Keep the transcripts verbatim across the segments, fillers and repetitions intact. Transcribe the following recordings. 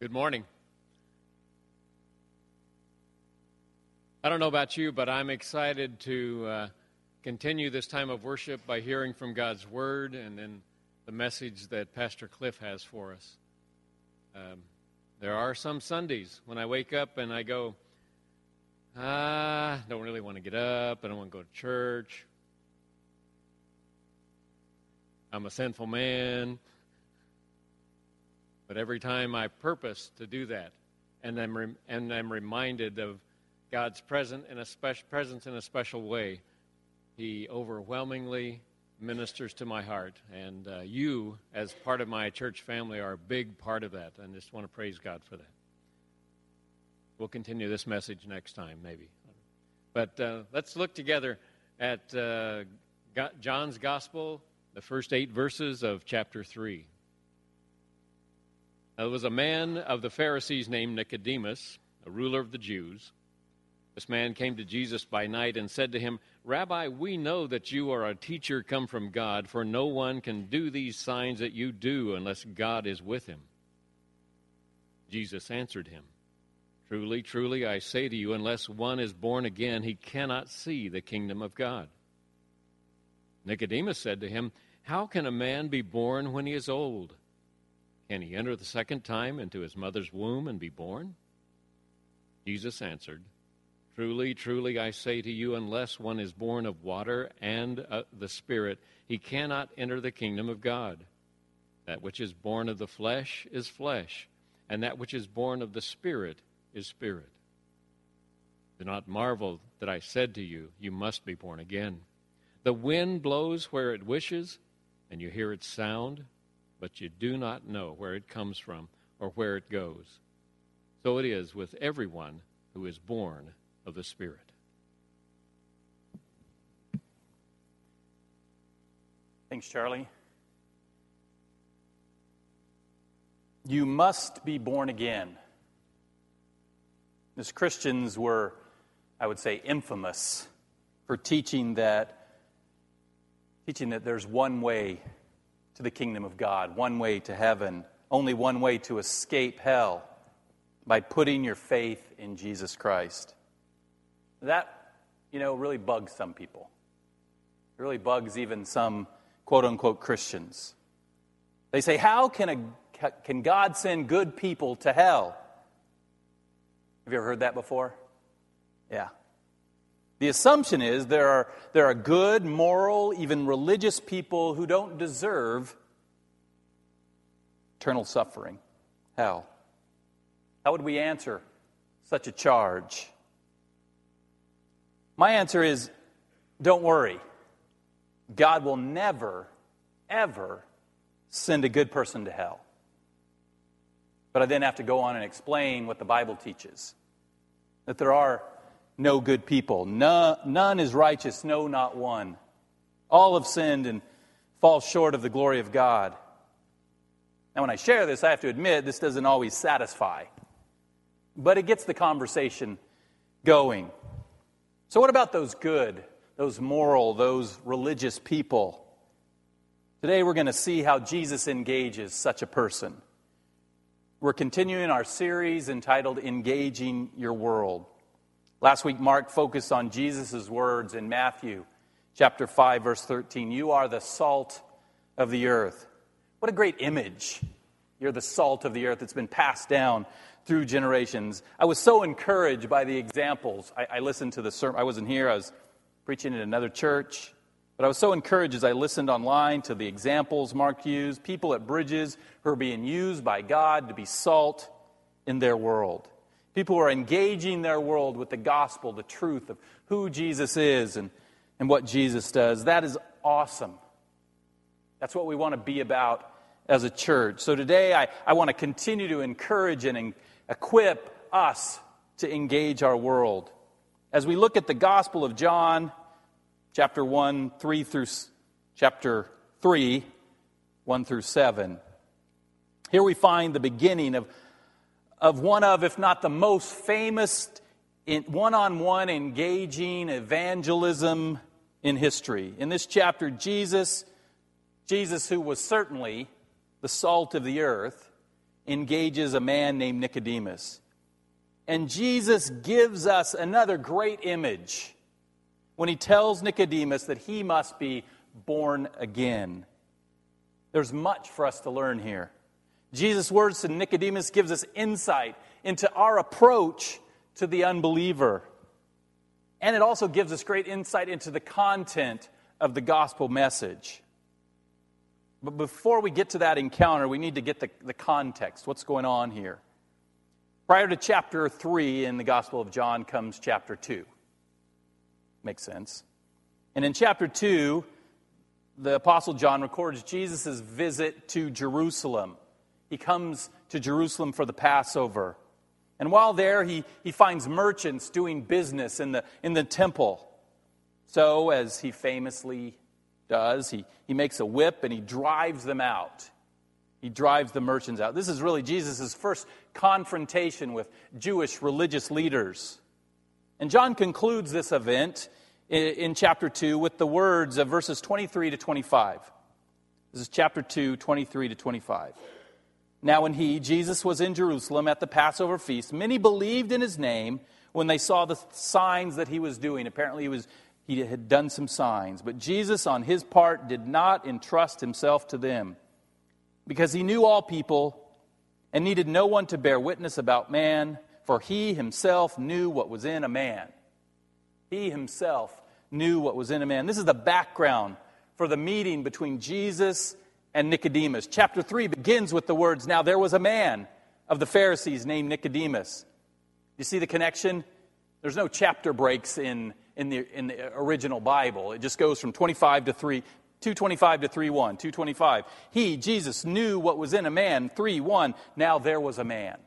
Good morning. I don't know about you, but I'm excited to uh, continue this time of worship by hearing from God's Word and then the message that Pastor Cliff has for us. Um, there are some Sundays when I wake up and I go, ah, don't really want to get up, I don't want to go to church, I'm a sinful man. But every time I purpose to do that, and I'm re- and I'm reminded of God's present in a special presence in a special way, He overwhelmingly ministers to my heart. And uh, you, as part of my church family, are a big part of that. And I just want to praise God for that. We'll continue this message next time, maybe. But uh, let's look together at uh, John's Gospel, the first eight verses of chapter three. Now, there was a man of the Pharisees named Nicodemus, a ruler of the Jews. This man came to Jesus by night and said to him, "Rabbi, we know that you are a teacher come from God, for no one can do these signs that you do unless God is with him." Jesus answered him, "Truly, truly, I say to you, unless one is born again, he cannot see the kingdom of God." Nicodemus said to him, "How can a man be born when he is old? Can he enter the second time into his mother's womb and be born?" Jesus answered, "Truly, truly, I say to you, unless one is born of water and uh, the Spirit, he cannot enter the kingdom of God. That which is born of the flesh is flesh, and that which is born of the Spirit is spirit. Do not marvel that I said to you, you must be born again. The wind blows where it wishes, and you hear its sound, but you do not know where it comes from or where it goes. So it is with everyone who is born of the Spirit." Thanks, Charlie. You must be born again. As Christians were, I would say, infamous for teaching that teaching that there's one way to the kingdom of God, one way to heaven, only one way to escape hell, by putting your faith in Jesus Christ. That, you know, really bugs some people. It really bugs even some quote-unquote Christians. They say, how can a can God send good people to hell? Have you ever heard that before? Yeah. The assumption is there are there are good, moral, even religious people who don't deserve eternal suffering, hell. How would we answer such a charge? My answer is, don't worry. God will never, ever send a good person to hell. But I then have to go on and explain what the Bible teaches. That there are no good people. None, none is righteous, no, not one. All have sinned and fall short of the glory of God. Now, when I share this, I have to admit this doesn't always satisfy. But it gets the conversation going. So what about those good, those moral, those religious people? Today we're going to see how Jesus engages such a person. We're continuing our series entitled Engaging Your World. Last week, Mark focused on Jesus' words in Matthew chapter five, verse thirteen. You are the salt of the earth. What a great image. You're the salt of the earth. It's been passed down through generations. I was so encouraged by the examples. I, I listened to the sermon. I wasn't here. I was preaching in another church. But I was so encouraged as I listened online to the examples Mark used. People at Bridges who are being used by God to be salt in their world. People who are engaging their world with the gospel, the truth of who Jesus is and, and what Jesus does. That is awesome. That's what we want to be about as a church. So today I, I want to continue to encourage and en- equip us to engage our world. As we look at the Gospel of John, chapter one, three through chapter three, one through seven. Here we find the beginning of of one of, if not the most famous in one-on-one engaging evangelism in history. In this chapter, Jesus, Jesus who was certainly the salt of the earth, engages a man named Nicodemus. And Jesus gives us another great image when he tells Nicodemus that he must be born again. There's much for us to learn here. Jesus' words to Nicodemus gives us insight into our approach to the unbeliever. And it also gives us great insight into the content of the gospel message. But before we get to that encounter, we need to get the, the context. What's going on here? Prior to chapter three in the Gospel of John comes chapter two. Makes sense. And in chapter two, the Apostle John records Jesus' visit to Jerusalem. He comes to Jerusalem for the Passover. And while there, he, he finds merchants doing business in the, in the temple. So, as he famously does, he, he makes a whip and he drives them out. He drives the merchants out. This is really Jesus' first confrontation with Jewish religious leaders. And John concludes this event in, in chapter two with the words of verses twenty-three to twenty-five. This is chapter two, twenty-three to twenty-five. Now when he, Jesus, was in Jerusalem at the Passover feast, many believed in his name when they saw the signs that he was doing. Apparently he was he had done some signs. But Jesus, on his part, did not entrust himself to them, because he knew all people and needed no one to bear witness about man, for he himself knew what was in a man. He himself knew what was in a man. This is the background for the meeting between Jesus and Nicodemus. Chapter three begins with the words, "Now there was a man of the Pharisees named Nicodemus." You see the connection? There's no chapter breaks in, in, the, in the original Bible. It just goes from twenty-five to three, two twenty-five to three one, two twenty-five. He, Jesus, knew what was in a man, three one. Now there was a man.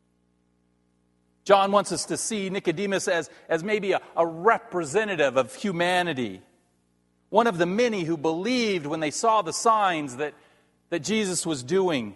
John wants us to see Nicodemus as, as maybe a, a representative of humanity. One of the many who believed when they saw the signs that, that Jesus was doing.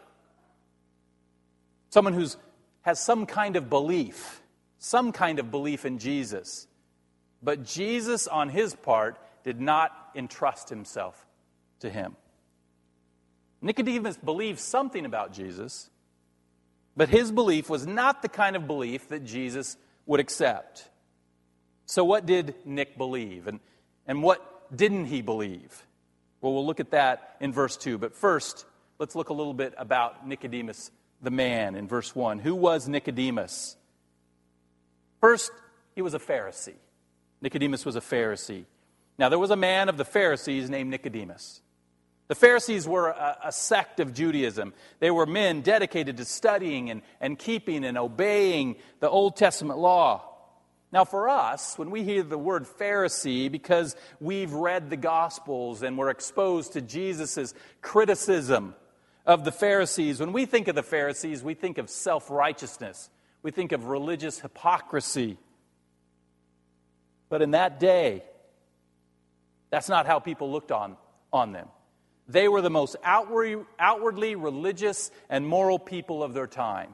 Someone who has some kind of belief, some kind of belief in Jesus. But Jesus, on his part, did not entrust himself to him. Nicodemus believed something about Jesus, but his belief was not the kind of belief that Jesus would accept. So what did Nick believe? And, and what didn't he believe? Well, we'll look at that in verse two. But first, let's look a little bit about Nicodemus, the man, in verse one. Who was Nicodemus? First, he was a Pharisee. Nicodemus was a Pharisee. Now, there was a man of the Pharisees named Nicodemus. The Pharisees were a, a sect of Judaism. They were men dedicated to studying and, and keeping and obeying the Old Testament law. Now, for us, when we hear the word Pharisee, because we've read the Gospels and we're exposed to Jesus' criticism of the Pharisees, when we think of the Pharisees, we think of self-righteousness. We think of religious hypocrisy. But in that day, that's not how people looked on, on them. They were the most outward, outwardly religious and moral people of their time.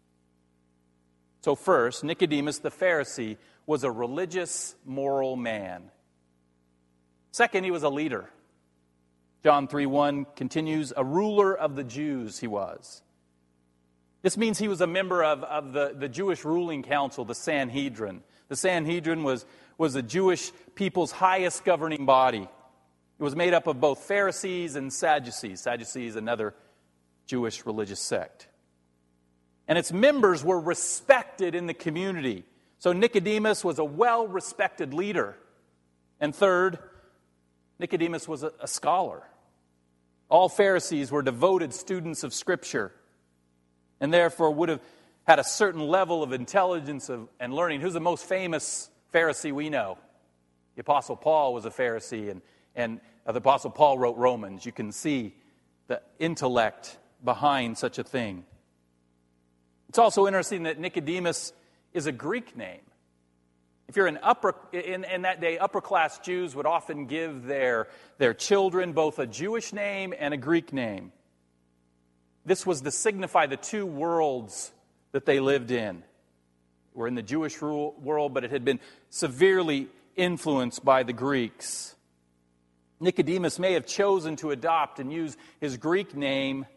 So first, Nicodemus the Pharisee was a religious, moral man. Second, he was a leader. John three one continues, a ruler of the Jews he was. This means he was a member of, of the, the Jewish ruling council, the Sanhedrin. The Sanhedrin was, was the Jewish people's highest governing body. It was made up of both Pharisees and Sadducees. Sadducees, another Jewish religious sect. And its members were respected in the community. So Nicodemus was a well-respected leader. And third, Nicodemus was a, a scholar. All Pharisees were devoted students of Scripture, and therefore would have had a certain level of intelligence of, and learning. Who's the most famous Pharisee we know? The Apostle Paul was a Pharisee, and, and uh, the Apostle Paul wrote Romans. You can see the intellect behind such a thing. It's also interesting that Nicodemus is a Greek name. If you're an upper, in, in that day, upper-class Jews would often give their, their children both a Jewish name and a Greek name. This was to signify the two worlds that they lived in. We're in the Jewish rule, world, but it had been severely influenced by the Greeks. Nicodemus may have chosen to adopt and use his Greek name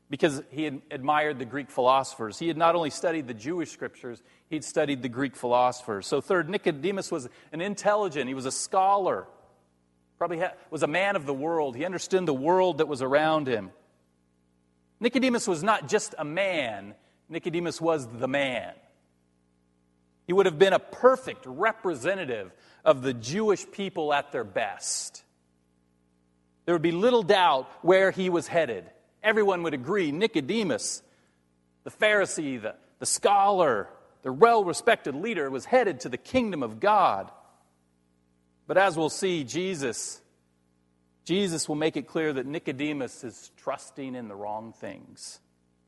because he had admired the Greek philosophers. He had not only studied the Jewish scriptures, he'd studied the Greek philosophers. So third, Nicodemus was an intelligent, he was a scholar, probably was a man of the world. He understood the world that was around him. Nicodemus was not just a man, Nicodemus was the man. He would have been a perfect representative of the Jewish people at their best. There would be little doubt where he was headed. Everyone would agree Nicodemus, the Pharisee, the, the scholar, the well-respected leader, was headed to the kingdom of God. But as we'll see, Jesus, Jesus will make it clear that Nicodemus is trusting in the wrong things.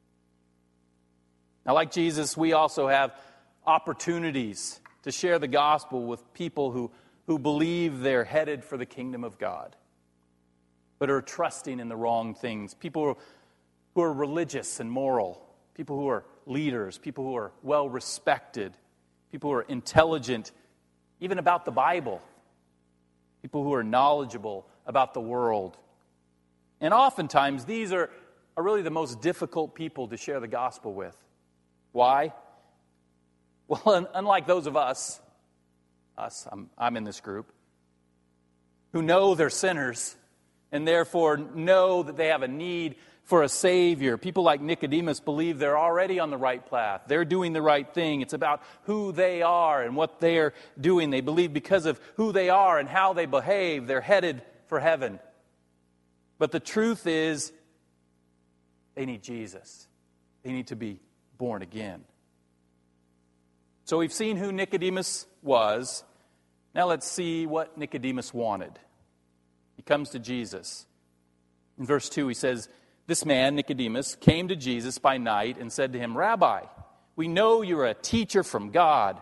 Now, like Jesus, we also have opportunities to share the gospel with people who, who believe they're headed for the kingdom of God, but are trusting in the wrong things. People who are religious and moral, people who are leaders, people who are well-respected, people who are intelligent, even about the Bible, people who are knowledgeable about the world. And oftentimes, these are, are really the most difficult people to share the gospel with. Why? Well, un- unlike those of us, us, I'm, I'm in this group, who know they're sinners, and therefore know that they have a need for a Savior. People like Nicodemus believe they're already on the right path. They're doing the right thing. It's about who they are and what they're doing. They believe because of who they are and how they behave, they're headed for heaven. But the truth is, they need Jesus. They need to be born again. So we've seen who Nicodemus was. Now let's see what Nicodemus wanted. He comes to Jesus. In verse two, he says, "This man, Nicodemus, came to Jesus by night and said to him, 'Rabbi, we know you're a teacher from God.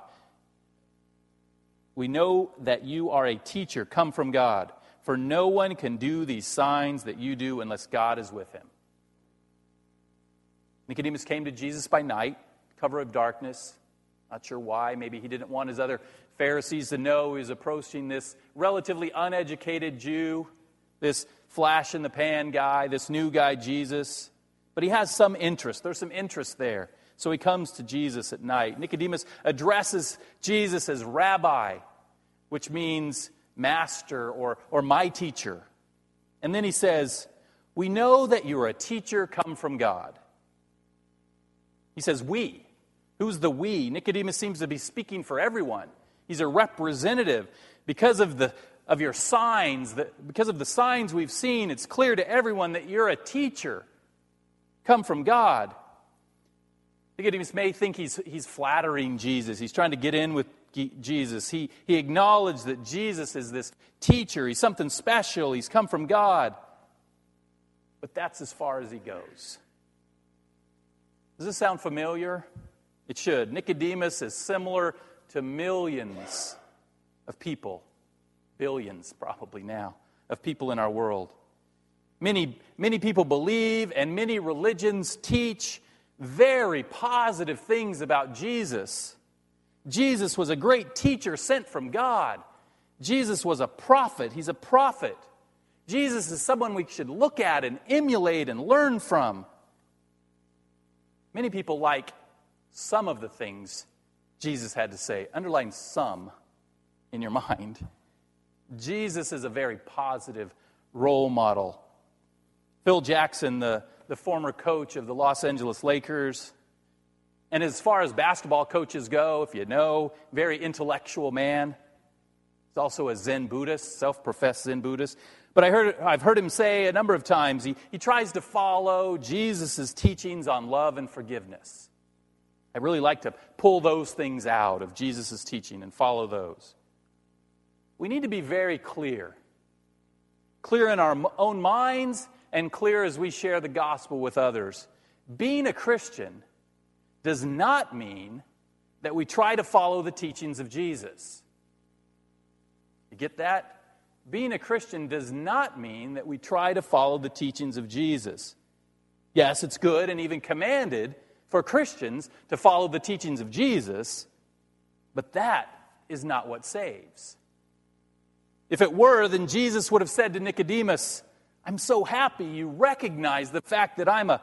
We know that you are a teacher come from God, for no one can do these signs that you do unless God is with him.'" Nicodemus came to Jesus by night, cover of darkness. Not sure why. Maybe he didn't want his other Pharisees to know he was approaching this relatively uneducated Jew, this flash-in-the-pan guy, this new guy, Jesus. But he has some interest. There's some interest there. So he comes to Jesus at night. Nicodemus addresses Jesus as rabbi, which means master or, or my teacher. And then he says, "We know that you're a teacher come from God." He says, "we." Who's the we? Nicodemus seems to be speaking for everyone. He's a representative. Because of the of your signs, that, because of the signs we've seen, it's clear to everyone that you're a teacher come from God. Nicodemus may think he's, he's flattering Jesus. He's trying to get in with Jesus. He, he acknowledged that Jesus is this teacher. He's something special. He's come from God. But that's as far as he goes. Does this sound familiar? It should. Nicodemus is similar to millions of people, billions probably now, of people in our world. Many, many people believe and many religions teach very positive things about Jesus. Jesus was a great teacher sent from God. Jesus was a prophet. He's a prophet. Jesus is someone we should look at and emulate and learn from. Many people like some of the things Jesus had to say. Underline some in your mind. Jesus is a very positive role model. Phil Jackson, the, the former coach of the Los Angeles Lakers, and as far as basketball coaches go, if you know, very intellectual man. He's also a Zen Buddhist, self-professed Zen Buddhist. But I heard, I've heard him say a number of times, he, he tries to follow Jesus' teachings on love and forgiveness. I really like to pull those things out of Jesus' teaching and follow those. We need to be very clear. Clear in our own minds and clear as we share the gospel with others. Being a Christian does not mean that we try to follow the teachings of Jesus. You get that? Being a Christian does not mean that we try to follow the teachings of Jesus. Yes, it's good and even commanded for Christians to follow the teachings of Jesus, but that is not what saves. If it were, then Jesus would have said to Nicodemus, "I'm so happy you recognize the fact that I'm a,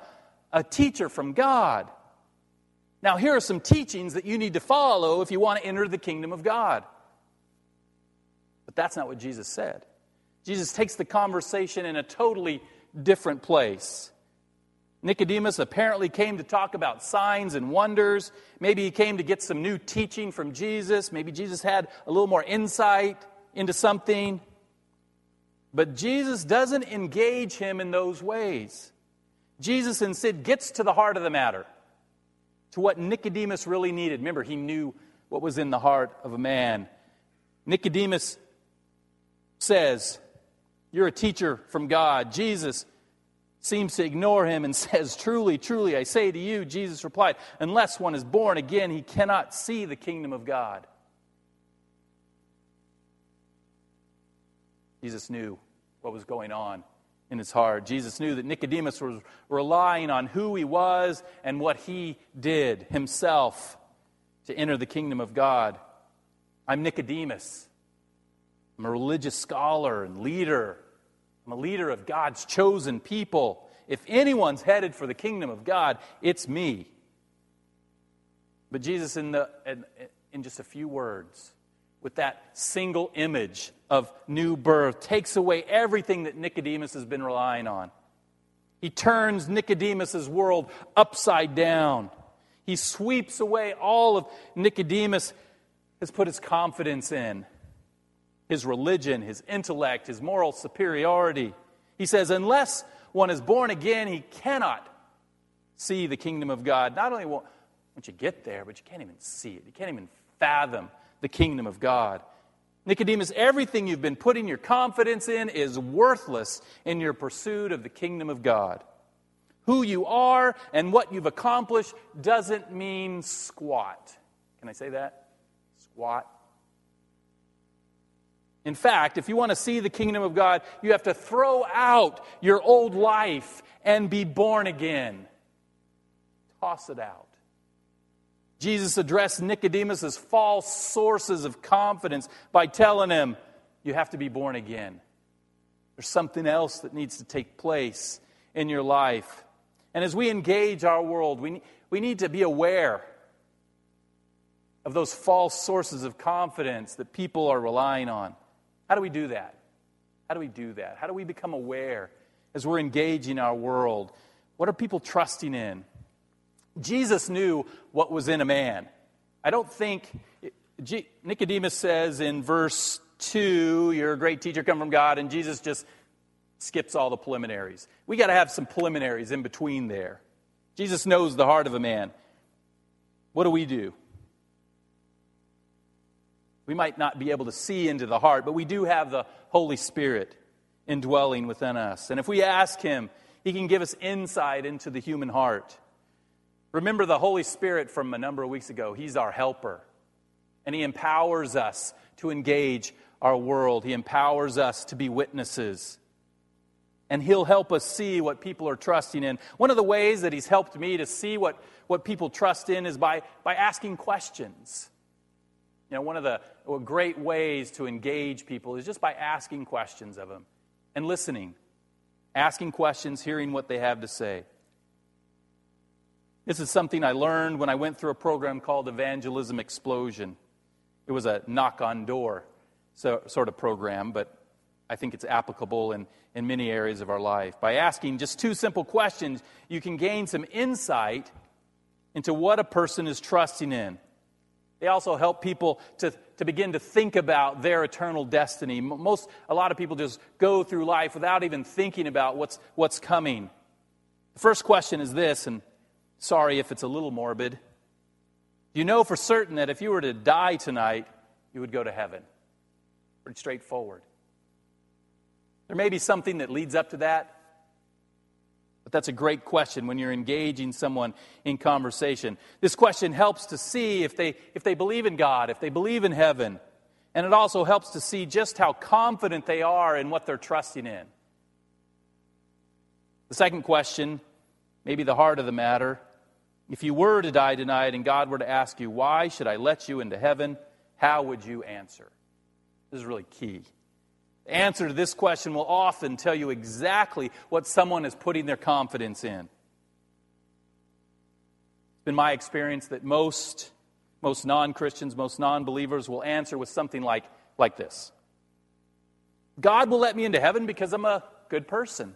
a teacher from God. Now, here are some teachings that you need to follow if you want to enter the kingdom of God. But that's not what Jesus said. Jesus takes the conversation in a totally different place. Nicodemus apparently came to talk about signs and wonders. Maybe he came to get some new teaching from Jesus. Maybe Jesus had a little more insight into something. But Jesus doesn't engage him in those ways. Jesus instead gets to the heart of the matter, to what Nicodemus really needed. Remember, he knew what was in the heart of a man. Nicodemus says, "You're a teacher from God." Jesus seems to ignore him and says, "Truly, truly, I say to you," Jesus replied, "unless one is born again, he cannot see the kingdom of God." Jesus knew what was going on in his heart. Jesus knew that Nicodemus was relying on who he was and what he did himself to enter the kingdom of God. I'm Nicodemus. I'm a religious scholar and leader. I'm a leader of God's chosen people. If anyone's headed for the kingdom of God, it's me. But Jesus, in the in, in just a few words, with that single image of new birth, takes away everything that Nicodemus has been relying on. He turns Nicodemus' world upside down. He sweeps away all of Nicodemus has put his confidence in. His religion, his intellect, his moral superiority. He says, unless one is born again, he cannot see the kingdom of God. Not only won't you get there, but you can't even see it. You can't even fathom the kingdom of God. Nicodemus, everything you've been putting your confidence in is worthless in your pursuit of the kingdom of God. Who you are and what you've accomplished doesn't mean squat. Can I say that? Squat. In fact, if you want to see the kingdom of God, you have to throw out your old life and be born again. Toss it out. Jesus addressed Nicodemus' false sources of confidence by telling him, you have to be born again. There's something else that needs to take place in your life. And as we engage our world, we, we need to be aware of those false sources of confidence that people are relying on. How do we do that? How do we do that? How do we become aware as we're engaging our world? What are people trusting in? Jesus knew what was in a man. I don't think, Nicodemus says in verse two, you're a great teacher come from God, and Jesus just skips all the preliminaries. We got to have some preliminaries in between there. Jesus knows the heart of a man. What do we do? We might not be able to see into the heart, but we do have the Holy Spirit indwelling within us. And if we ask Him, He can give us insight into the human heart. Remember the Holy Spirit from a number of weeks ago. He's our helper. And He empowers us to engage our world. He empowers us to be witnesses. And He'll help us see what people are trusting in. One of the ways that He's helped me to see what, what people trust in is by, by asking questions. You know, one of the great ways to engage people is just by asking questions of them and listening. Asking questions, hearing what they have to say. This is something I learned when I went through a program called Evangelism Explosion. It was a knock-on-door so, sort of program, but I think it's applicable in, in many areas of our life. By asking just two simple questions, you can gain some insight into what a person is trusting in. They also help people to, to begin to think about their eternal destiny. Most, a lot of people just go through life without even thinking about what's, what's coming. The first question is this, and sorry if it's a little morbid. Do you know for certain that if you were to die tonight, you would go to heaven? Pretty straightforward. There may be something that leads up to that, but that's a great question when you're engaging someone in conversation. This question helps to see if they if they believe in God, if they believe in heaven. And it also helps to see just how confident they are in what they're trusting in. The second question, maybe the heart of the matter, if you were to die tonight and God were to ask you, why should I let you into heaven? How would you answer? This is really key. The answer to this question will often tell you exactly what someone is putting their confidence in. been my experience that most, most non-Christians, most non-believers will answer with something like, like this. God will let me into heaven because I'm a good person.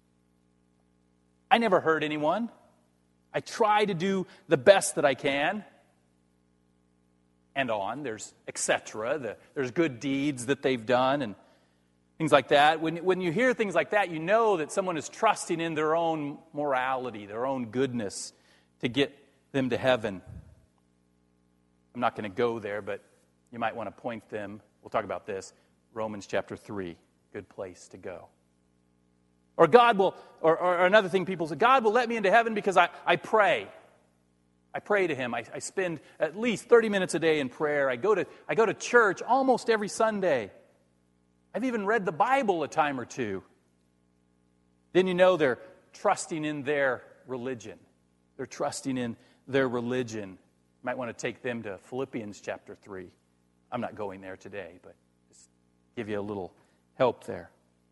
I never hurt anyone. I try to do the best that I can. And on, there's et cetera. The, there's good deeds that they've done and things like that. When, when you hear things like that, you know that someone is trusting in their own morality, their own goodness to get them to heaven. I'm not going to go there, but you might want to point them. We'll talk about this. Romans chapter three, good place to go. Or God will, or, or another thing people say, God will let me into heaven because I, I pray. I pray to Him. I, I spend at least thirty minutes a day in prayer. I go to, I go to church almost every Sunday. I've even read the Bible a time or two. Then you know they're trusting in their religion. They're trusting in their religion. You might want to take them to Philippians chapter three. I'm not going there today, but just give you a little help there.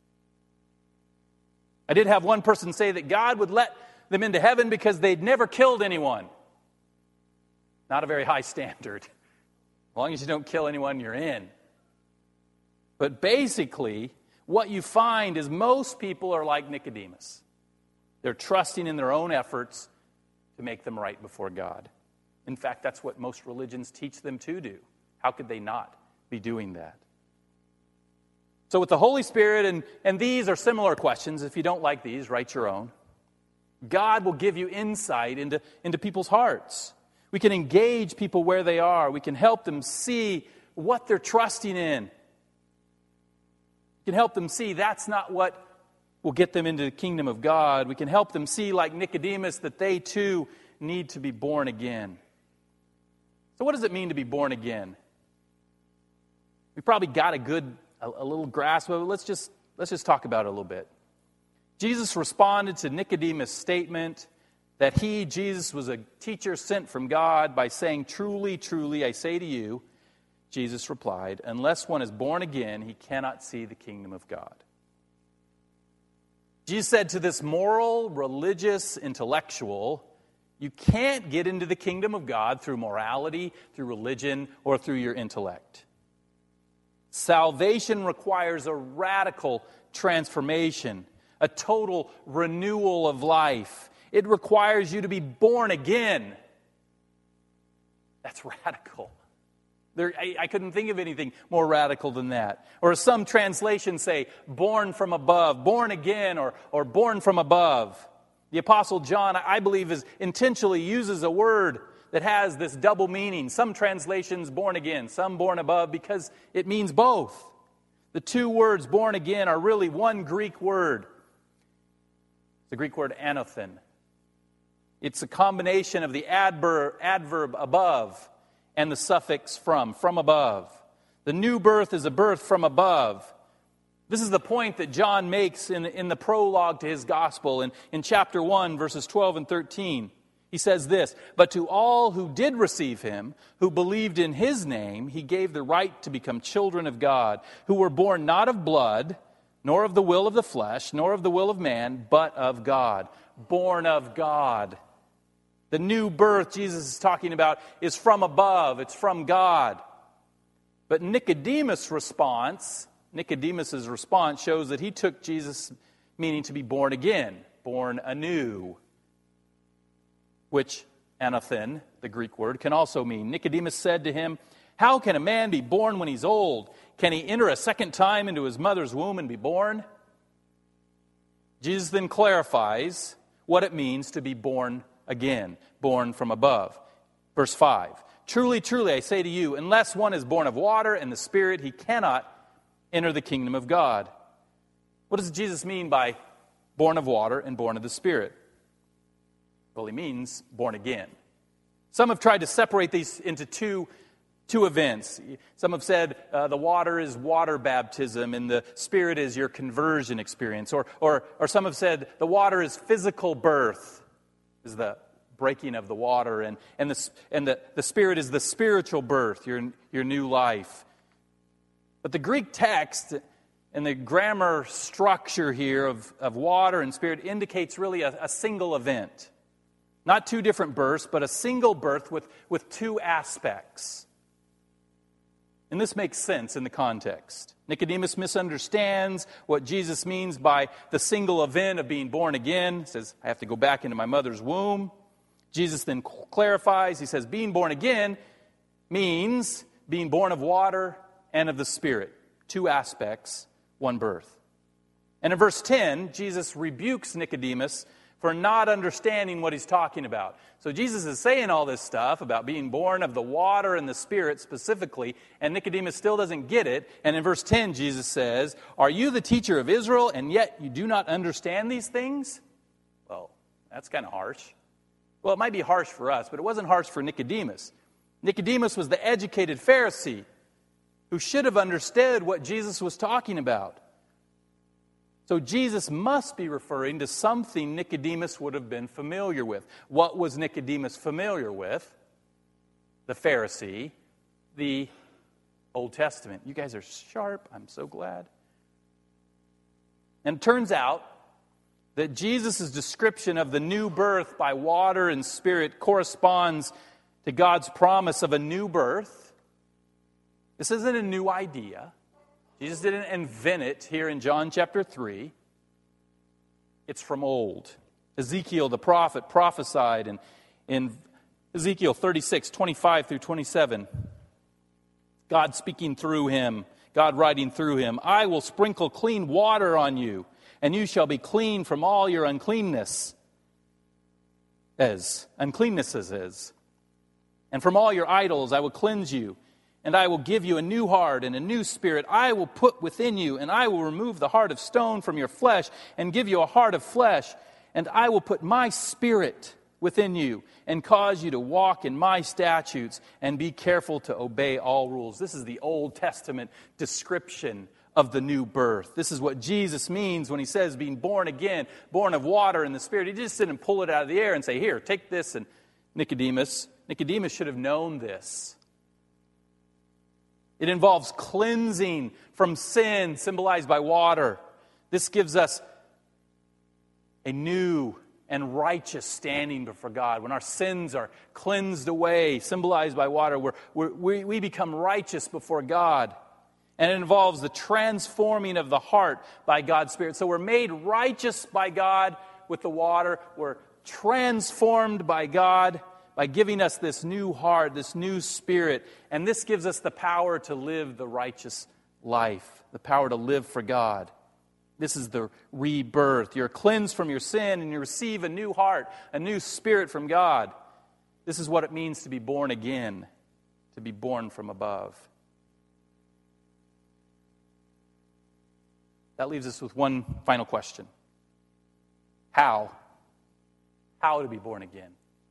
I did have one person say that God would let them into heaven because they'd never killed anyone. Not a very high standard. As long as you don't kill anyone, you're in. But basically, what you find is most people are like Nicodemus. They're trusting in their own efforts to make them right before God. In fact, that's what most religions teach them to do. How could they not be doing that? So with the Holy Spirit, and, and these are similar questions. If you don't like these, write your own. God will give you insight into, into people's hearts. We can engage people where they are. We can help them see what they're trusting in. We can help them see that's not what will get them into the kingdom of God. We can help them see, like Nicodemus, that they too need to be born again. So what does it mean to be born again? We probably got a good, a, a little grasp of it. Let's just, let's just talk about it a little bit. Jesus responded to Nicodemus' statement that he, Jesus, was a teacher sent from God by saying, "Truly, truly, I say to you," Jesus replied, "unless one is born again, he cannot see the kingdom of God." Jesus said to this moral, religious intellectual, you can't get into the kingdom of God through morality, through religion, or through your intellect. Salvation requires a radical transformation, a total renewal of life. It requires you to be born again. That's radical. There, I, I couldn't think of anything more radical than that. Or as some translations say, born from above, born again, or, or born from above. The Apostle John, I believe, is intentionally uses a word that has this double meaning. Some translations, born again, some born above, because it means both. The two words, born again, are really one Greek word. The Greek word anothen. It's a combination of the adverb, adverb above and the suffix from, from above. The new birth is a birth from above. This is the point that John makes in, in the prologue to his gospel. In, in chapter one, verses twelve and thirteen, he says this, "But to all who did receive him, who believed in his name, he gave the right to become children of God, who were born not of blood, nor of the will of the flesh, nor of the will of man, but of God." Born of God. The new birth Jesus is talking about is from above. It's from God. But Nicodemus' response, Nicodemus' response shows that he took Jesus' meaning to be born again, born anew, which anothen, the Greek word, can also mean. Nicodemus said to him, "How can a man be born when he's old? Can he enter a second time into his mother's womb and be born?" Jesus then clarifies what it means to be born again, born from above. Verse five, "Truly, truly, I say to you, unless one is born of water and the Spirit, he cannot enter the kingdom of God." What does Jesus mean by born of water and born of the Spirit? Well, he means born again. Some have tried to separate these into two, two events. Some have said uh, the water is water baptism and the Spirit is your conversion experience. Or, or, or some have said the water is physical birth, is the breaking of the water, and, and, the, and the, the Spirit is the spiritual birth, your, your new life. But the Greek text and the grammar structure here of, of water and Spirit indicates really a, a single event. Not two different births, but a single birth with, with two aspects. And this makes sense in the context. Nicodemus misunderstands what Jesus means by the single event of being born again. He says, I have to go back into my mother's womb. Jesus then clarifies. He says, being born again means being born of water and of the Spirit. Two aspects, one birth. And in verse ten, Jesus rebukes Nicodemus for not understanding what he's talking about. So Jesus is saying all this stuff about being born of the water and the Spirit specifically, and Nicodemus still doesn't get it. And in verse ten, Jesus says, are you the teacher of Israel, and yet you do not understand these things? Well, that's kind of harsh. Well, it might be harsh for us, but it wasn't harsh for Nicodemus. Nicodemus was the educated Pharisee who should have understood what Jesus was talking about. So Jesus must be referring to something Nicodemus would have been familiar with. What was Nicodemus familiar with? The Pharisee, the Old Testament. You guys are sharp. I'm so glad. And it turns out that Jesus' description of the new birth by water and Spirit corresponds to God's promise of a new birth. This isn't a new idea. Jesus didn't invent it here in John chapter three. It's from old. Ezekiel the prophet prophesied in, in Ezekiel thirty-six, twenty-five through twenty-seven. God speaking through him, God writing through him. I will sprinkle clean water on you, and you shall be clean from all your uncleanness. As uncleannesses is. And from all your idols I will cleanse you. And I will give you a new heart and a new spirit I will put within you. And I will remove the heart of stone from your flesh and give you a heart of flesh. And I will put my spirit within you and cause you to walk in my statutes and be careful to obey all rules. This is the Old Testament description of the new birth. This is what Jesus means when he says being born again, born of water and the Spirit. He just didn't pull it out of the air and say, here, take this. And Nicodemus, Nicodemus should have known this. It involves cleansing from sin, symbolized by water. This gives us a new and righteous standing before God. When our sins are cleansed away, symbolized by water, we're, we're, we we become righteous before God. And it involves the transforming of the heart by God's Spirit. So we're made righteous by God with the water. We're transformed by God by giving us this new heart, this new spirit. And this gives us the power to live the righteous life, the power to live for God. This is the rebirth. You're cleansed from your sin and you receive a new heart, a new spirit from God. This is what it means to be born again, to be born from above. That leaves us with one final question. How? How to be born again?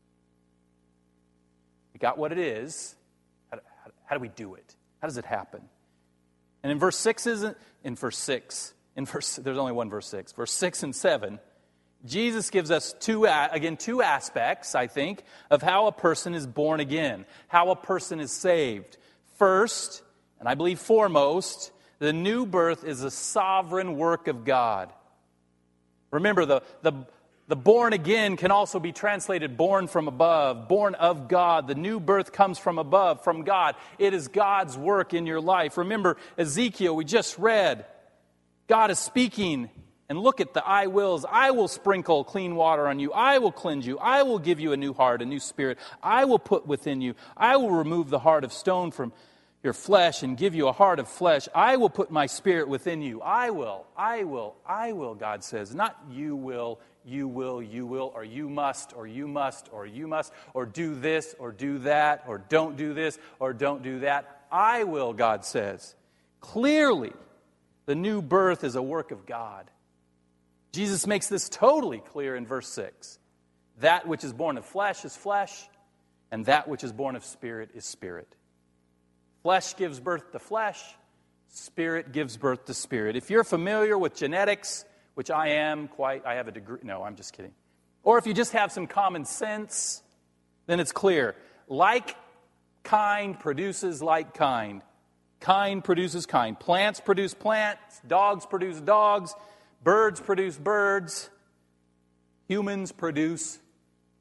We got what it is. How do, how, how do we do it? How does it happen? And in verse six, isn't in verse six, in verse there's only one verse six. Verse six and seven, Jesus gives us two again two aspects, I think, of how a person is born again, how a person is saved. First, and I believe foremost, the new birth is a sovereign work of God. Remember, the, the, the born again can also be translated born from above, born of God. The new birth comes from above, from God. It is God's work in your life. Remember, Ezekiel, we just read, God is speaking, and look at the I wills. I will sprinkle clean water on you. I will cleanse you. I will give you a new heart, a new spirit. I will put within you. I will remove the heart of stone from your flesh and give you a heart of flesh. I will put my spirit within you. I will, I will, I will, God says. Not you will, you will, you will, or you must, or you must, or you must, or do this, or do that, or don't do this, or don't do that. I will, God says. Clearly, the new birth is a work of God. Jesus makes this totally clear in verse six. That which is born of flesh is flesh, and that which is born of spirit is spirit. Flesh gives birth to flesh. Spirit gives birth to spirit. If you're familiar with genetics, which I am quite, I have a degree. No, I'm just kidding. Or if you just have some common sense, then it's clear. Like kind produces like kind. Kind produces kind. Plants produce plants. Dogs produce dogs. Birds produce birds. Humans produce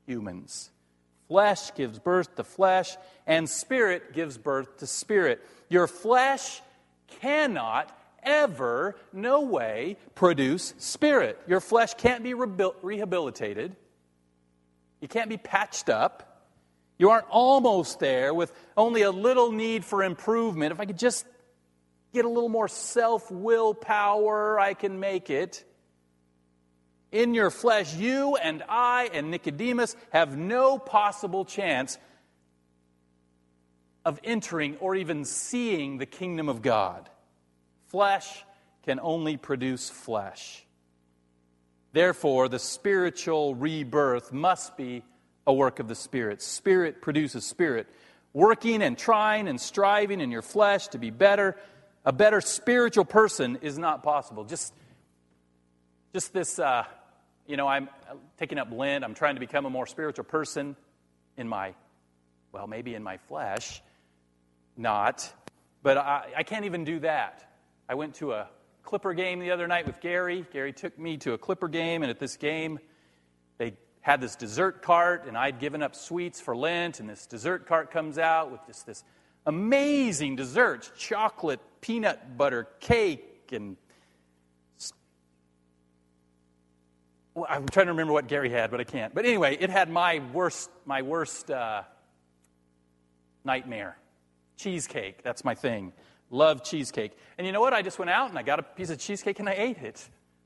humans. Flesh gives birth to flesh, and spirit gives birth to spirit. Your flesh cannot ever, no way, produce spirit. Your flesh can't be rehabil- rehabilitated. You can't be patched up. You aren't almost there with only a little need for improvement. If I could just get a little more self-will power, I can make it. In your flesh, you and I and Nicodemus have no possible chance of entering or even seeing the kingdom of God. Flesh can only produce flesh. Therefore, the spiritual rebirth must be a work of the Spirit. Spirit produces spirit. Working and trying and striving in your flesh to be better, a better spiritual person is not possible. Just, just this... Uh, You know, I'm taking up Lent. I'm trying to become a more spiritual person in my, well, maybe in my flesh. Not. But I, I can't even do that. I went to a Clipper game the other night with Gary. Gary took me to a Clipper game, and at this game, they had this dessert cart, and I'd given up sweets for Lent, and this dessert cart comes out with just this amazing desserts, chocolate, peanut butter, cake, and I'm trying to remember what Gary had, but I can't. But anyway, it had my worst, my worst uh, nightmare. Cheesecake, that's my thing. Love cheesecake. And you know what? I just went out and I got a piece of cheesecake and I ate it.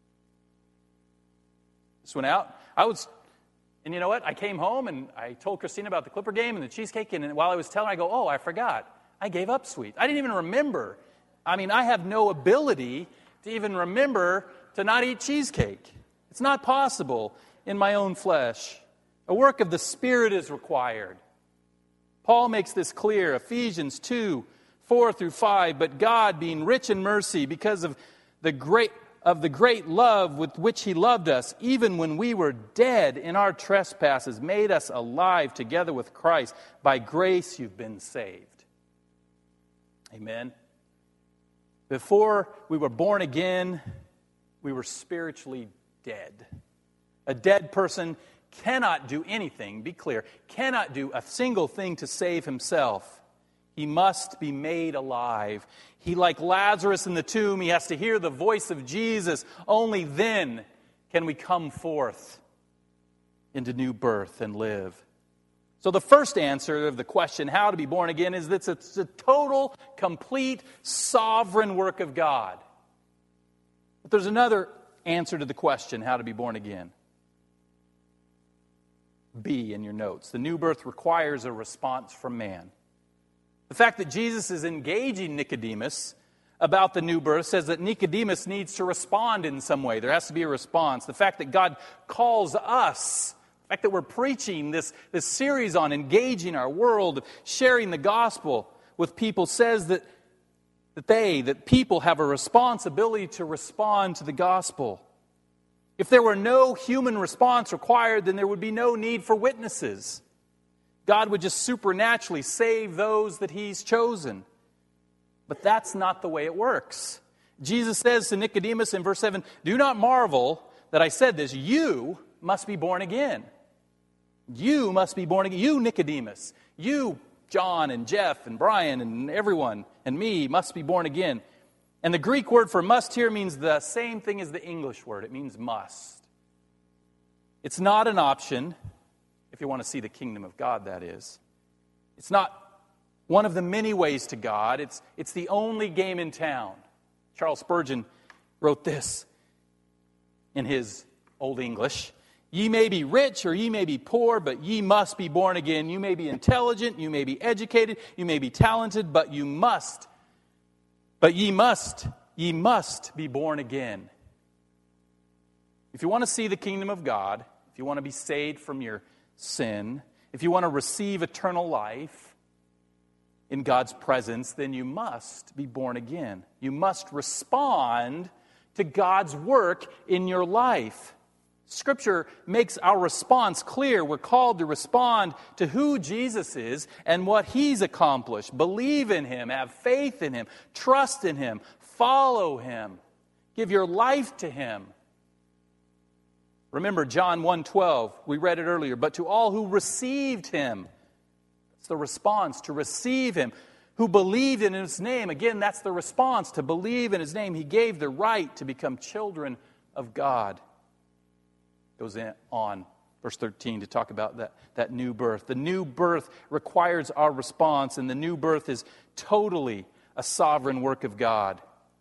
Just went out. I was, and you know what? I came home and I told Christina about the Clipper game and the cheesecake. And while I was telling her, I go, oh, I forgot. I gave up sweets. I didn't even remember. I mean, I have no ability to even remember to not eat cheesecake. It's not possible in my own flesh. A work of the Spirit is required. Paul makes this clear, Ephesians two, four through five. But God, being rich in mercy, because of the great of the great love with which He loved us, even when we were dead in our trespasses, made us alive together with Christ. By grace you've been saved. Amen. Before we were born again, we were spiritually dead. A dead person cannot do anything, be clear, cannot do a single thing to save himself. He must be made alive. He, like Lazarus in the tomb, he has to hear the voice of Jesus. Only then can we come forth into new birth and live. So the first answer of the question, how to be born again, is that it's a total, complete, sovereign work of God. But there's another answer to the question, how to be born again. B in your notes. The new birth requires a response from man. The fact that Jesus is engaging Nicodemus about the new birth says that Nicodemus needs to respond in some way. There has to be a response. The fact that God calls us, the fact that we're preaching this, this series on engaging our world, sharing the gospel with people, says that That they, that people have a responsibility to respond to the gospel. If there were no human response required, then there would be no need for witnesses. God would just supernaturally save those that He's chosen. But that's not the way it works. Jesus says to Nicodemus in verse seven, do not marvel that I said this. You must be born again. You must be born again. You, Nicodemus. You, John and Jeff and Brian and everyone and me must be born again. And the Greek word for must here means the same thing as the English word. It means must. It's not an option, if you want to see the kingdom of God, that is. It's not one of the many ways to God. It's, it's the only game in town. Charles Spurgeon wrote this in his Old English. Ye may be rich or ye may be poor, but ye must be born again. You may be intelligent, you may be educated, you may be talented, but you must, but ye must, ye must be born again. If you want to see the kingdom of God, if you want to be saved from your sin, if you want to receive eternal life in God's presence, then you must be born again. You must respond to God's work in your life. Scripture makes our response clear. We're called to respond to who Jesus is and what He's accomplished. Believe in Him, have faith in Him, trust in Him, follow Him, give your life to Him. Remember John one twelve, we read it earlier, but to all who received him, that's the response, to receive him, who believed in his name, again, that's the response, to believe in his name, he gave the right to become children of God. Goes in, on, verse thirteen, to talk about that, that new birth. The new birth requires our response, and the new birth is totally a sovereign work of God.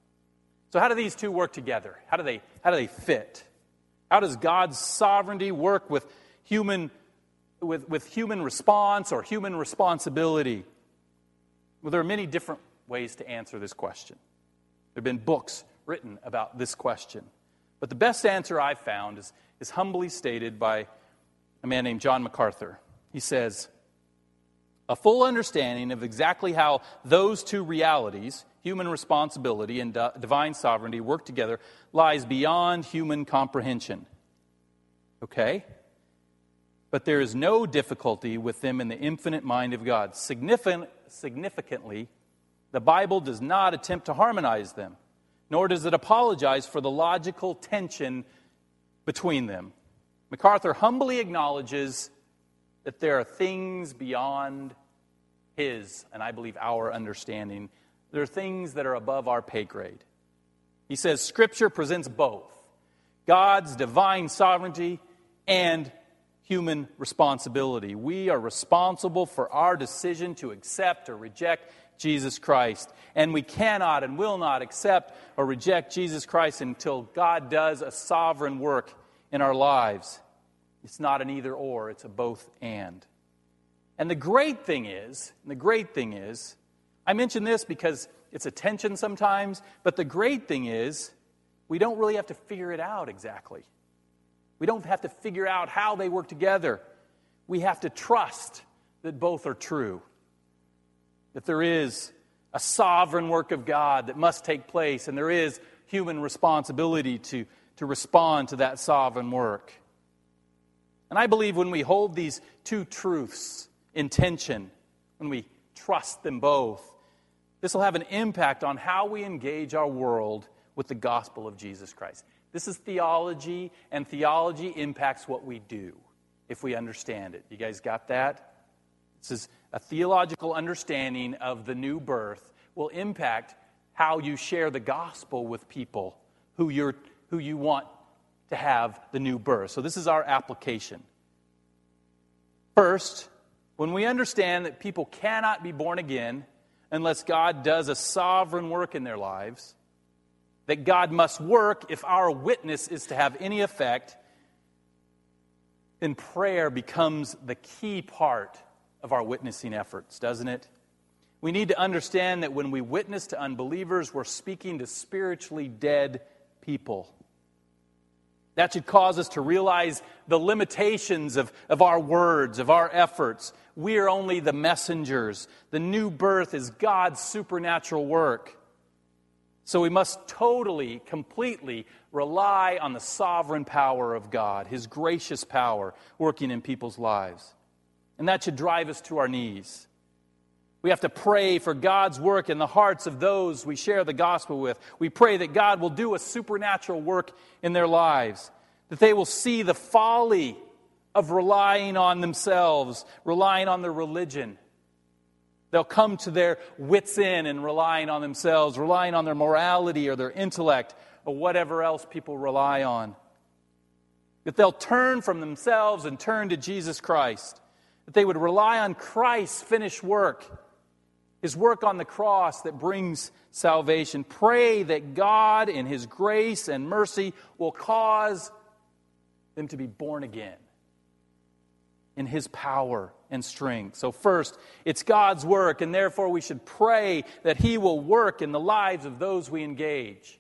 So how do these two work together? How do they, how do they fit? How does God's sovereignty work with human, with, with human response or human responsibility? Well, there are many different ways to answer this question. There have been books written about this question. But the best answer I've found is, is humbly stated by a man named John MacArthur. He says, a full understanding of exactly how those two realities, human responsibility and di- divine sovereignty, work together, lies beyond human comprehension. Okay? But there is no difficulty with them in the infinite mind of God. Significant, significantly, the Bible does not attempt to harmonize them, nor does it apologize for the logical tension between them. MacArthur humbly acknowledges that there are things beyond his, and I believe our understanding. There are things that are above our pay grade. He says Scripture presents both God's divine sovereignty and human responsibility. We are responsible for our decision to accept or reject Jesus Christ. And we cannot and will not accept or reject Jesus Christ until God does a sovereign work in our lives. It's not an either or, it's a both and. And the great thing is, the great thing is, I mention this because it's a tension sometimes, but the great thing is, we don't really have to figure it out exactly. We don't have to figure out how they work together. We have to trust that both are true. That there is a sovereign work of God that must take place, and there is human responsibility to, to respond to that sovereign work. And I believe when we hold these two truths in tension, when we trust them both, this will have an impact on how we engage our world with the gospel of Jesus Christ. This is theology, and theology impacts what we do if we understand it. You guys got that? This is a theological understanding of the new birth will impact how you share the gospel with people who you're who you want to have the new birth. So this is our application. First, when we understand that people cannot be born again unless God does a sovereign work in their lives, that God must work if our witness is to have any effect, then prayer becomes the key part of our witnessing efforts, doesn't it? We need to understand that when we witness to unbelievers, we're speaking to spiritually dead people. That should cause us to realize the limitations of, of our words, of our efforts. We are only the messengers. The new birth is God's supernatural work. So we must totally, completely rely on the sovereign power of God, His gracious power working in people's lives. And that should drive us to our knees. We have to pray for God's work in the hearts of those we share the gospel with. We pray that God will do a supernatural work in their lives, that they will see the folly of relying on themselves, relying on their religion. They'll come to their wits' end and relying on themselves, relying on their morality or their intellect or whatever else people rely on. That they'll turn from themselves and turn to Jesus Christ. That they would rely on Christ's finished work, His work on the cross that brings salvation. Pray that God in His grace and mercy will cause them to be born again in His power and strength. So first, it's God's work, and therefore we should pray that He will work in the lives of those we engage.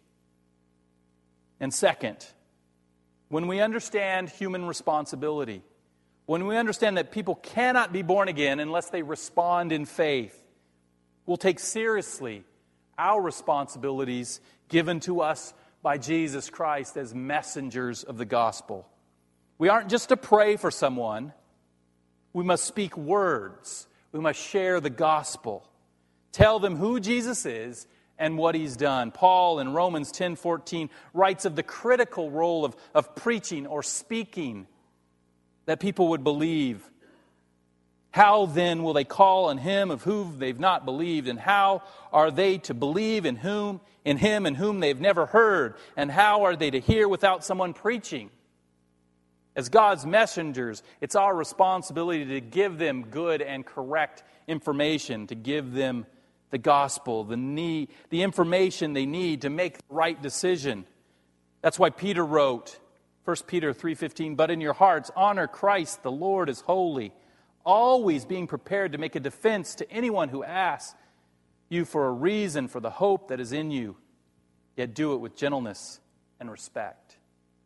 And second, when we understand human responsibility, when we understand that people cannot be born again unless they respond in faith, we'll take seriously our responsibilities given to us by Jesus Christ as messengers of the gospel. We aren't just to pray for someone. We must speak words. We must share the gospel. Tell them who Jesus is and what he's done. Paul in Romans ten fourteen writes of the critical role of, of preaching or speaking that people would believe. How then will they call on him of whom they've not believed? And how are they to believe in whom in him in whom they've never heard? And how are they to hear without someone preaching? As God's messengers, it's our responsibility to give them good and correct information, to give them the gospel, the need, the information they need to make the right decision. That's why Peter wrote, First Peter three fifteen, "But in your hearts honor Christ, the Lord is holy, always being prepared to make a defense to anyone who asks you for a reason for the hope that is in you, yet do it with gentleness and respect."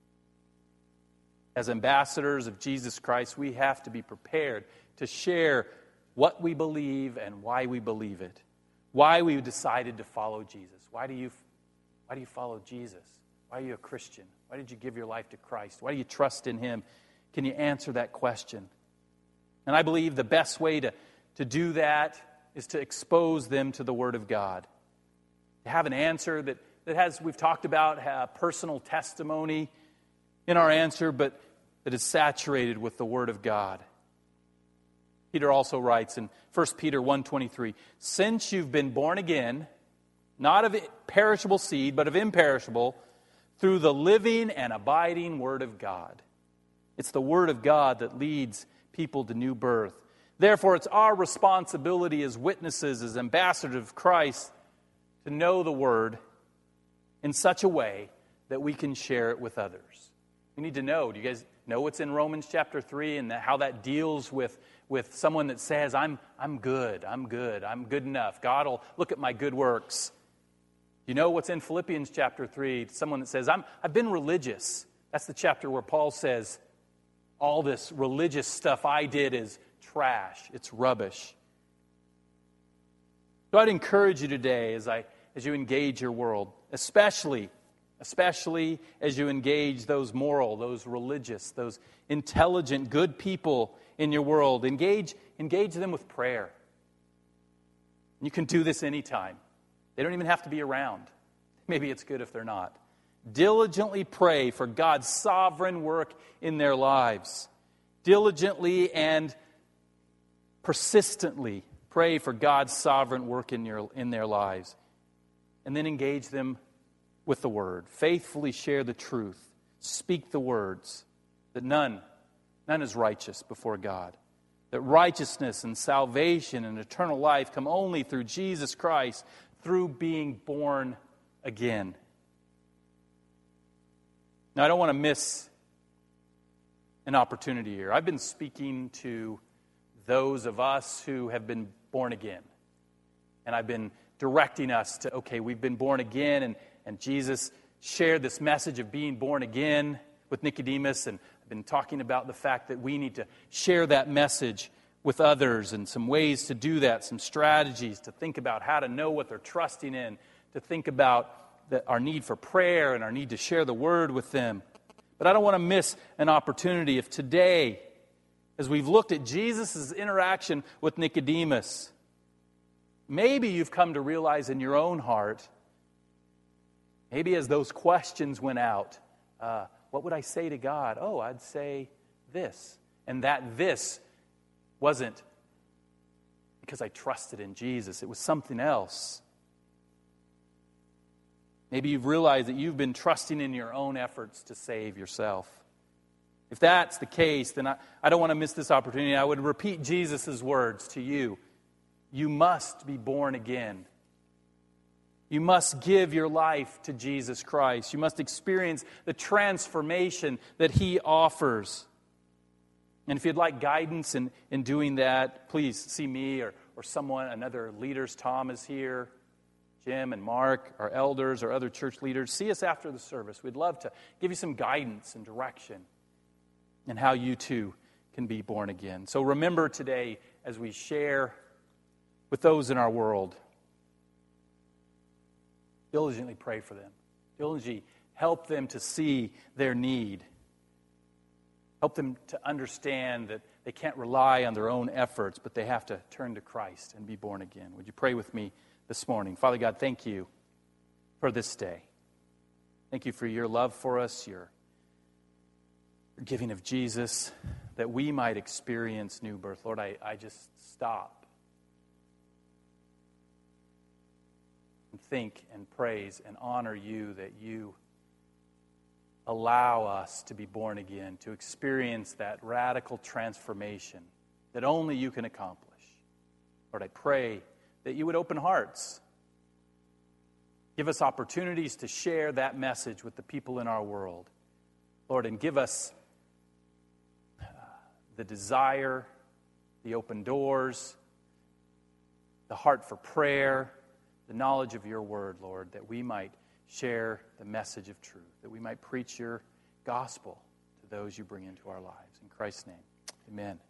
As ambassadors of Jesus Christ, we have to be prepared to share what we believe and why we believe it. Why we decided to follow Jesus. Why do you, why do you follow Jesus? Why are you a Christian? Why did you give your life to Christ? Why do you trust in Him? Can you answer that question? And I believe the best way to, to do that is to expose them to the Word of God. To have an answer that, that has, we've talked about, uh, personal testimony in our answer, but that is saturated with the Word of God. Peter also writes in First Peter one twenty-three, "Since you've been born again, not of perishable seed, but of imperishable, through the living and abiding Word of God." It's the Word of God that leads people to new birth. Therefore, it's our responsibility as witnesses, as ambassadors of Christ, to know the Word in such a way that we can share it with others. We need to know. Do you guys know what's in Romans chapter three and how that deals with, with someone that says, I'm, I'm good, I'm good, I'm good enough. God will look at my good works. You know what's in Philippians chapter three? Someone that says, I'm, I've been religious. That's the chapter where Paul says, all this religious stuff I did is trash. It's rubbish. So I'd encourage you today as I as you engage your world, especially, especially as you engage those moral, those religious, those intelligent, good people in your world, engage, engage them with prayer. You can do this anytime. They don't even have to be around. Maybe it's good if they're not. Diligently pray for God's sovereign work in their lives. Diligently and persistently pray for God's sovereign work in your in their lives. And then engage them with the Word. Faithfully share the truth. Speak the words that none, none is righteous before God. That righteousness and salvation and eternal life come only through Jesus Christ, through being born again. Now, I don't want to miss an opportunity here. I've been speaking to those of us who have been born again. And I've been directing us to, okay, we've been born again, and, and Jesus shared this message of being born again with Nicodemus, and I've been talking about the fact that we need to share that message with others and some ways to do that, some strategies to think about how to know what they're trusting in, to think about the, our need for prayer and our need to share the Word with them. But I don't want to miss an opportunity if today, as we've looked at Jesus' interaction with Nicodemus, maybe you've come to realize in your own heart, maybe as those questions went out, uh, what would I say to God? Oh, I'd say this. And that this wasn't because I trusted in Jesus. It was something else. Maybe you've realized that you've been trusting in your own efforts to save yourself. If that's the case, then I, I don't want to miss this opportunity. I would repeat Jesus' words to you. You must be born again. You must give your life to Jesus Christ. You must experience the transformation that He offers. And if you'd like guidance in, in doing that, please see me or, or someone, another leaders. Tom is here, Jim and Mark, our elders, or other church leaders. See us after the service. We'd love to give you some guidance and direction in how you too can be born again. So remember today, as we share with those in our world, diligently pray for them. Diligently help them to see their need. Help them to understand that they can't rely on their own efforts, but they have to turn to Christ and be born again. Would you pray with me this morning? Father God, thank you for this day. Thank you for your love for us, your giving of Jesus, that we might experience new birth. Lord, I, I just stop and think and praise and honor you that you allow us to be born again, to experience that radical transformation that only you can accomplish. Lord, I pray that you would open hearts. Give us opportunities to share that message with the people in our world. Lord, and give us uh, the desire, the open doors, the heart for prayer, the knowledge of your word, Lord, that we might share the message of truth, that we might preach your gospel to those you bring into our lives. In Christ's name, amen.